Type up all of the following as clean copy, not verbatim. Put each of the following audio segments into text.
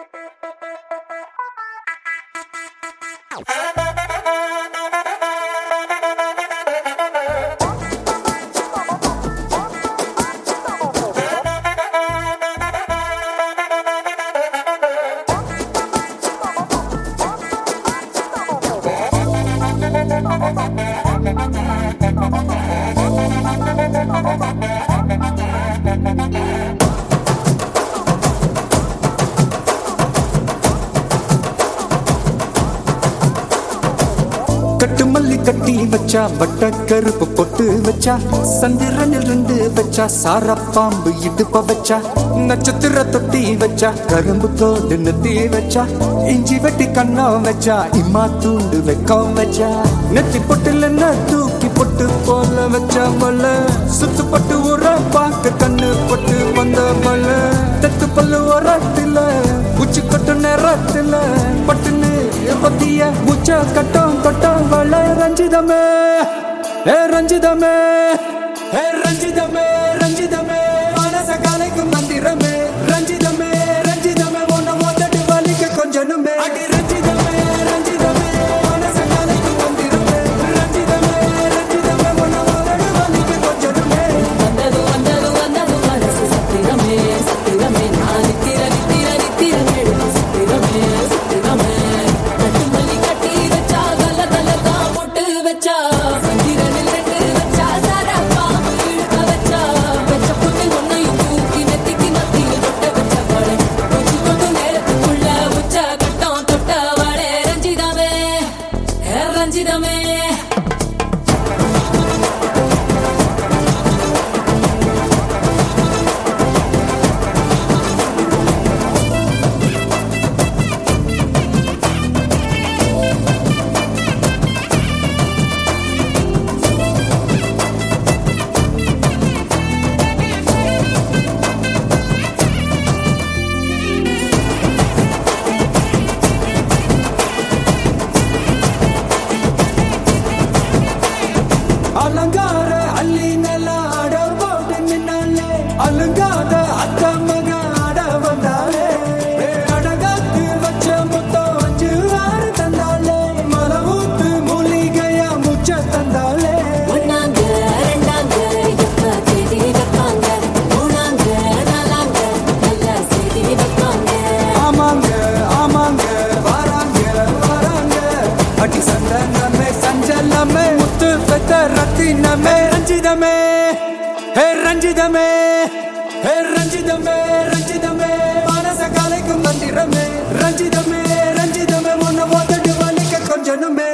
கட்டு மல்லி கட்டி வச்சா வட்ட கருப்பு பொட்டு வச்சா சந்திரனில் இருந்து வச்சா சார பாம்பு இடுப்ப வச்சா நட்சத்திர தொட்டி வச்சா கரும்பு தோடு நெத்தி வச்சா இஞ்சி வெட்டி கண்ணம் வச்சா இம்மா தூண்டு வெக்கம் வச்சா நெத்தி பொட்டுல தூக்கி பொட்டு போல வச்சா மல சுத்து பட்டு உர பாக்க கண்ணு பொட்டு வந்த மல தெத்து பல்லு உரத்துல உச்சி கொட்டு நேரத்துல பட்டுன்னு பத்திய உச்ச கட்டம் கட்டம் வள ரஞ்சிதமே ரஞ்சிதமே ரஞ்சிதமே ரஞ்சிதமே மனச கலைக்கும் மந்திரமே ரஞ்சிதமே ரஞ்சிதமே ஒன்ன மோதட்டு வலிக்க கொஞ்சனுமே அடி ரஞ்சிதமே ரஞ்சிதமே மனச கலைக்கும் மந்திரமே ரஞ்சிதமே ரஞ்சிதமே ஒன்ன மோதட்டு வலிக்க கொஞ்சனுமே வந்தது வந்தது வந்தது மனசு சத்திரமே சத்திரமே நான் நித்திர நித்திர நித்திர எழுது சத்திரமே சத்திரமே கட்டு மல்லி கட்டி வச்சா கல கல தான் போட்டு வச்சா சந்திரனில் ரெண்டு வச்சா சாரா பாம்பு இழுக்க வச்சா வச்ச பொண்ணு ஒன்னையும் தூக்கி நெத்திக்கு மத்தியில் தொட்ட வச்ச வாழை கொஞ்சி கொண்டு நேரத்துக்குள்ள உச்ச கட்டம் தொட்ட வாழை ரஞ்சிதமே ரஞ்சிதமே அலங்கார அள்ளி நல்ல ஆட போட்டு நின்னாலே அலங்காத அத்த மக ஆட வந்தாலே அடகாத்து வச்ச முத்தம் 5 6 தந்தாலே மலை ஊத்து மூலிகையா முச்ச தந்தாலே ஒன்னாங்க ரெண்டாங்க எப்ப தேதி வைப்பாங்க மூணாங்க நாலாங்க நல்ல செய்தி வைப்பாங்க ஆமாங்க ஆமாங்க வராங்க வராங்க அடி சந்தனமே சஞ்சலமே முத்து பெத்த ரத்தினமே ரஞ்சிதமே ரஞ்சிதமே ரஞ்சிதமே ரஞ்சிதமே மனச கலைக்கும் மந்திரமே ரஞ்சிதமே ரஞ்சிதமே ஒன்ன மோதட்டு வலிக்க கொஞ்சனுமே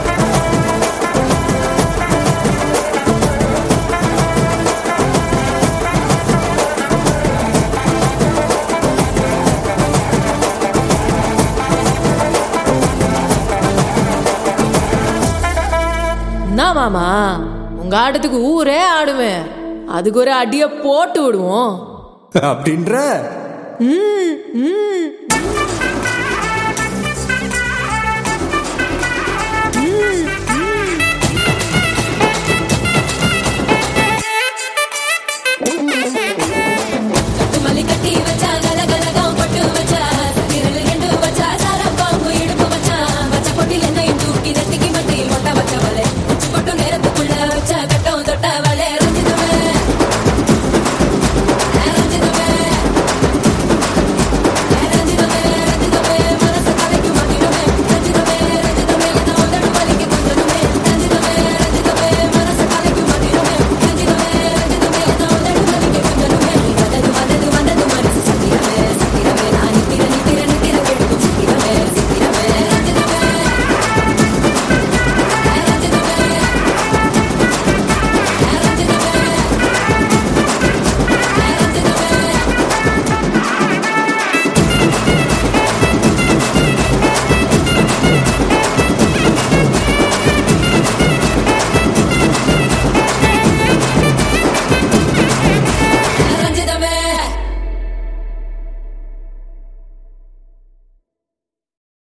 என்ன மாமா உங்க ஆட்டத்துக்கு ஊரே ஆடுவேன் அதுக்கு ஒரு அடிய போட்டு விடுவோம் அப்படின்ற ம் ம்